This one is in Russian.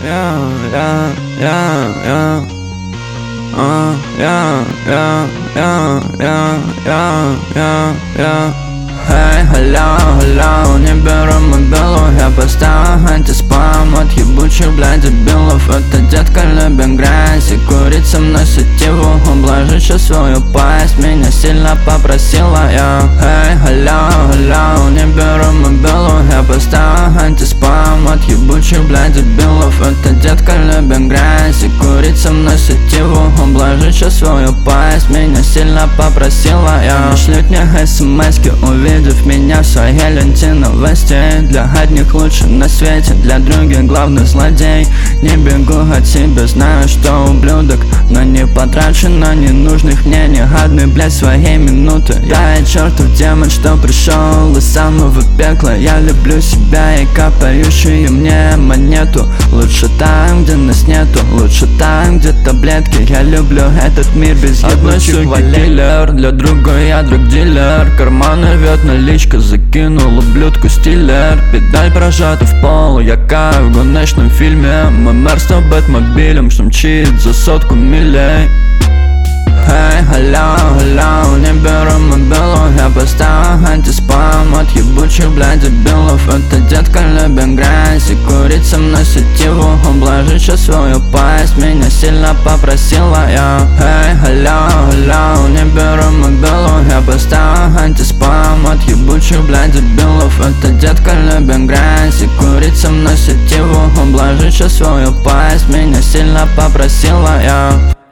Эй, алло, не беру мобилу, я поставил антиспам от ебучих, блядь, дебилов. Это детка любит грязь и курить со мной сетиву, ублажить сейчас свою пасть, меня сильно попросила я. Эй, алло, не беру мобилу, я поставил антиспам от ебучих, блядь, дебилов. Это детка любит грязь и курить со мной сетиву, ублажить сейчас свою пасть, меня сильно попросила я. Шлют мне смс-ки, увидев меня в своей ленте новостей. Для одних лучше на свете, для других главный злодей. Не бегу от себя, знаю, что ублюдок, но не потрачу на ненужных мне ни одной, блядь, своей минуты. Я и чертов демон, что пришел из самого пекла. Я люблю себя и капающую мне монету. Лучше там, где нас нету, лучше там, где таблетки. Я люблю этот мир без ебучих валилер. Для другой я друг-дилер. Карман рвет, наличка закинул ублюдку стилер. Педаль прожата в пол, я как в гоночном фильме. Мой мэр с бэтмобилем, что мчит за 100 милей. Эй, алло, не беру мобилу, я поставил антиспам от ебучих, блядь, дебилов. Это детка любит грязь и курить со мной сетиву, ублажить сейчас свою пасть, меня сильно попросила я. Эй, алло, не беру мобилу, я поставил антиспам от ебучих, блядь, дебилов. Это детка любит грязь и курить со мной сетиву, ублажить сейчас свою пасть, меня сильно попросила я.